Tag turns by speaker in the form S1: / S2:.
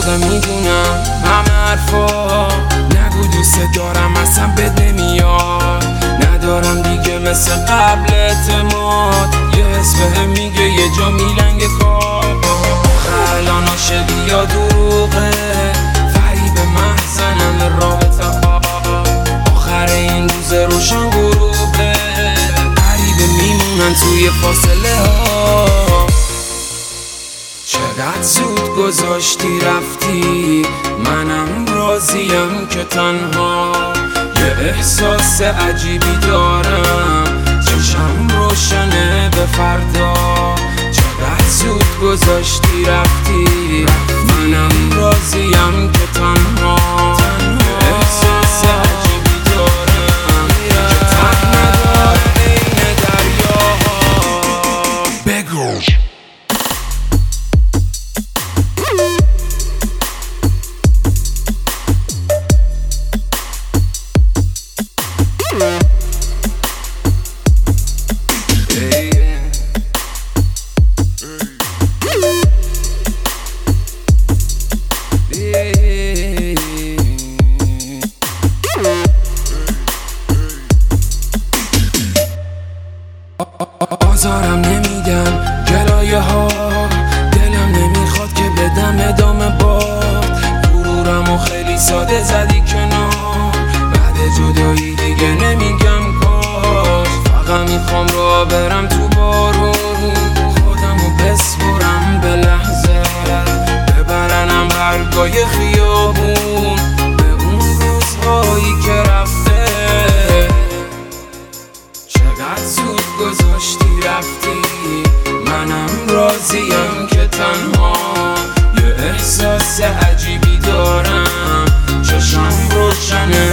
S1: خودم میدونم همه حرفا. نگو دوست دارم اصلا بد نمیاد، ندارم دیگه مثل قبل اعتماد. یه حس بهم میگه یه جا میلنگه کار. الان عاشقی یا دروغه، فریب محزنم رابطه ها. آخر این روز روشن غروبه، غریبه میمونن توی فاصله ها. چقدر زود گذاشتی رفتی، منم راضیم که تنها. یه احساس عجیبی دارم، چشم روشنه به فردا. چقدر زود گذاشتی رفتی، منم راضیم که تنها. یه احساس عجیبی دارم که ته نداره این دریاها. بگو آزارم نمیدن گلایه ها، دلم نمیخواد که بدم ادامه باد. غرورمو خیلی ساده زدی کنار، بعد جدایی دیگه نمیگم کاش. فقط میخوام راه برم تو بارون، خودمو بسپرم به لحظه، ببرنم برگای خیابون به اون روزهایی که رفته. چقدر زود گذاشتی رفتی، منم راضیم که تنها. یه احساس عجیبی دارم، چشم روشنه